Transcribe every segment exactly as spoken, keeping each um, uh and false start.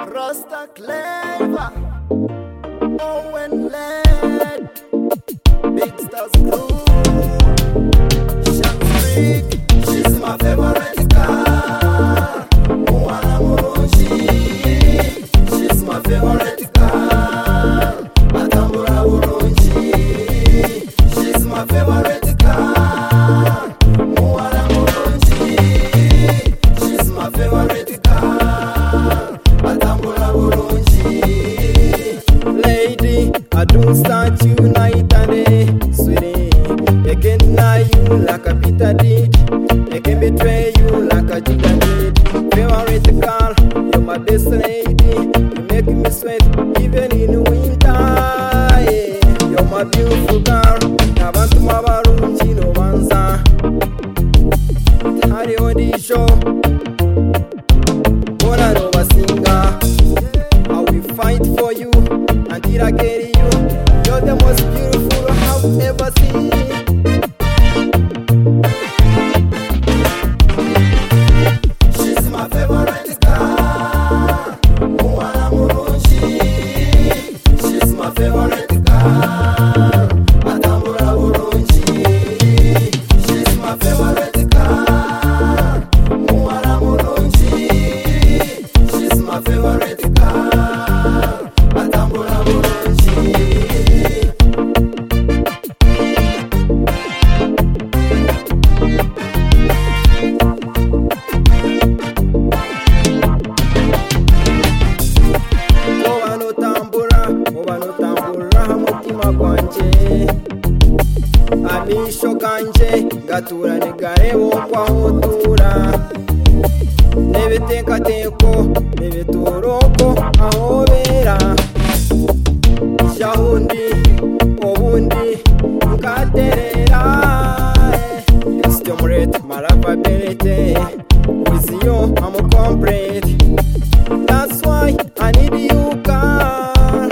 Rasta clever, Owen led, Big Stars Crew, Shanks Freak. She's my favorite car, Moana Moroshi. She's my favorite car, Atambura Uronji. She's my favorite car, Moana Moroshi. She's my favorite car, Atambura Uronji. Lady, I don't start you night and day, sweetie. I can deny you like a Peter did. I can betray you like a Judah did. Favorite girl, you're my best lady. You make me sweat even in winter. Yeah. You're my beautiful girl. Abantu mabarungi no banza. Hari on show. Bora no basinga. I will fight for you until I get you. You're the most beautiful I've ever seen. She's my favorite car, Moana Moroshi. She's my favorite car, Atambura Uronji. She's my favorite car, Moana Moroshi. She's my favorite car, Atambura Uronji. Amisho kanje gatura nigarebo kwahotura nebetekateko nebetoroko ahobera shahundi obundi nkaterera stimulate malapability with you I'm complete. That's why I need you girl.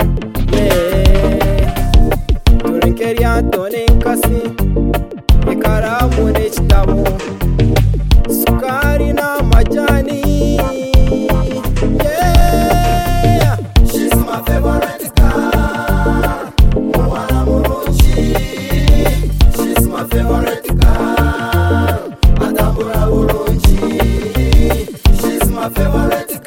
Tonenkasi ikaramu n'ekitabo sukari n'amajani. Yeah, she's my favorite car, Moana Moroshi. She's my favorite car, Atambura Uronji. She's my favorite